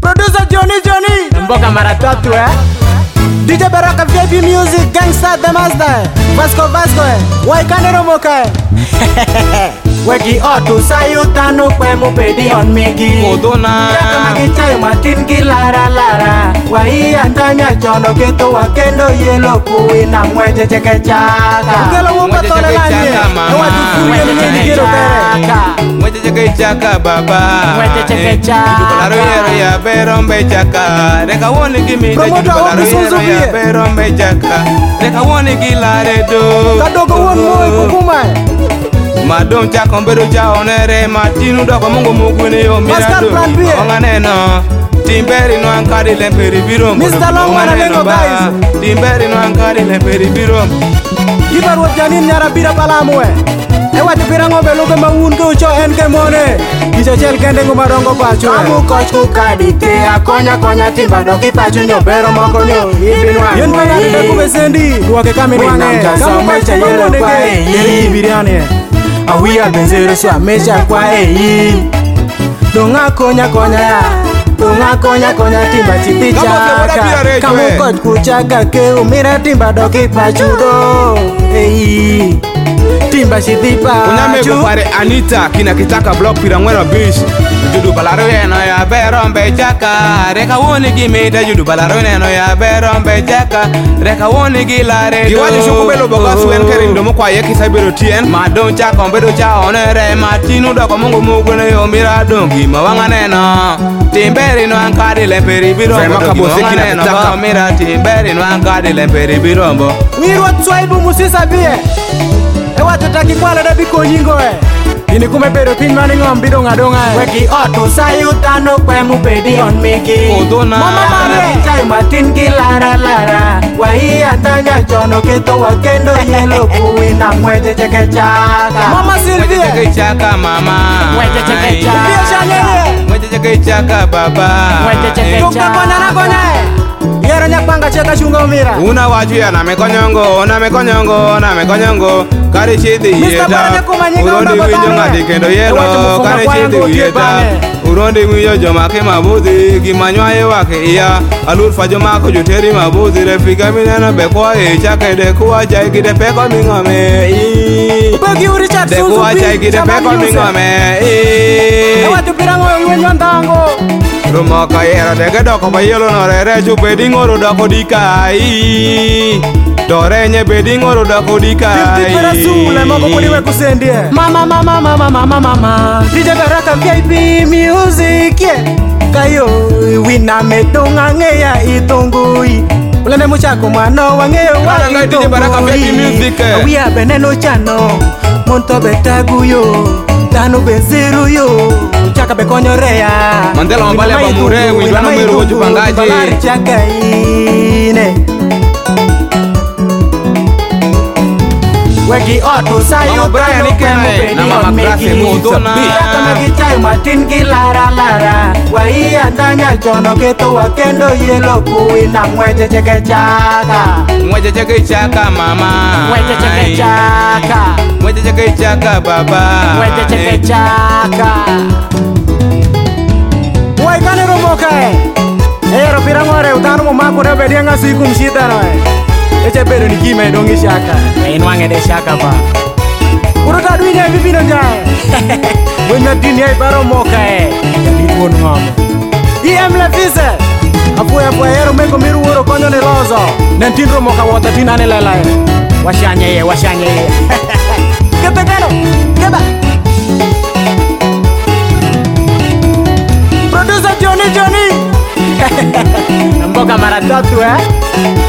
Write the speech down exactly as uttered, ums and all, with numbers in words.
Producer Johnny Johnny Mboka mara tatu eh. D J Baraka V I P Music Gangsta the Master Vasco Vasco eh Waikane Romoka eh Weki otu sayutanu kwe mupedi on migi Kodona Yaka magichayo matin ki lara lara Wai antanya chono keto wakendo yelo kui na mweje cheke chaka Ngelo wumpa tole lanye Ewa tufuye ni nini kiro kere Mweje cheke chaka baba Mweje cheke chaka Jubalaro yero ya berombe chaka Reka woni gimi da jubalaro yero ya berombe chaka Reka woni gilare do Kadogo won moe kukumae Madom chako mbedo cha onere matinu doko mungu mugwini yo mirado Onganeno Timberi no ankari lemperi birom Mister Long wana lengo guys Timberi no ankari lemperi birom Ibar wot janin nyara bira palamwe Ewa tepira ngombe lube maun ke ucho enke mone Ijo chel kende ngumarongo pacho Amu koch kukadite akonya konya timba doki pacho nyobero moko nyo Ibinwa Yen panga nide kube sendi Duwake kami nwange Kamu pacho yelo kwa e Yeri ibiriani Awia benzero swa mecha kwa e Donga konya konya ya Donga konya konya timba chiti chaka Kamu koch kuchaka ke umira timba doki pacho do Eyi Timba shitipa Unyame kupare Anita Kina kitaka block pira mwero bish Judu balaro yeno ya berombe chaka Reka woni gimita judu balaro yeno ya berombe chaka Reka woni gilare do Kiwaji shukubelo boga suen kerindo mkwa yeki sabiro tien Madon chaka mbedo cha onere Matinu doko mungu mugwene yo mirado Gima wanga neno Timberi no ankadi lemperi birombo Gima wanga neno Ba mira timberi no ankadi lemperi birombo Wirwa tswaibu musisa bie Ewa tutaki kwa lada biko nyingo eh Ini kume pedo pin mani ngom bido ngadonga eh Weki otu sayutano kwe mupedi on migi Kodona Mama mare Chay matin ki lara lara Wahi atanya chono keto wakendo yelo kui na mweje cheke chaka Mama Sylvia Mweje cheke chaka mama Mweje cheke chaka Mweje cheke Mweje cheke chaka baba Mweje cheke chaka Tukta konya na konya eh Yero nyakpanga cheka chunga umira Una waju ya na mekonyongo, na mekonyongo, na mekonyongo Kari chidi yeda Urondi winyo ngadi kendo yelo Kari chidi yeda Urondi winyo jomake mabuzi Gimanywa ye wake iya Alur fajo mako juteri mabuzi Refika minena bekwa e Chake dekuwa chai kide peko mingome Bagi uri chat susu Dekuwa chai kide peko mingome Ewa tupira ngoyo wenyo ntango Rumoka yera dege doko ba yelo no rere chupe dingoro doko dikai Dore nye bedingoro doko dikai Tipti pera sule moko kudiwe kusendie Mama mama mama mama mama D J Baraka V I P Music yeah. Kayo wina medonga ngeya itongui Ulene muchako mwano wange wa itongui D J Baraka V I P Music Awia beneno chano Monto betagu yo Tanu benziru yo Chaka bekonyo rea Mandela mabale ya bamure Windwana mweru woju pangaji Balari chaka ine Weki otu sayu Brian Ikene na Mama Grace Mudona Yaka magichayo matin ki lara lara Wai andanya chono keto wakendo yelo kui na mweje cheke chaka Mweje cheke chaka mama Mweje cheke chaka Mweje cheke chaka baba Mweje cheke chaka Waikane romoka eh Ero pirangore utanu mumaku rebe dianga siku mshita no eh Eche pero ni kime dongi shaka Inwange de shaka ba Uruta duine vipino jae Wena dini ya ibaro moka eh Jadi pun ngom I em le fise Apu ya pua ero meko miru uro konyo ni rozo Nentin romoka wata tina ni lelai Washanye ye washanye ye Kepe keno Keba Producer Johnny Johnny Mboka mara tatu eh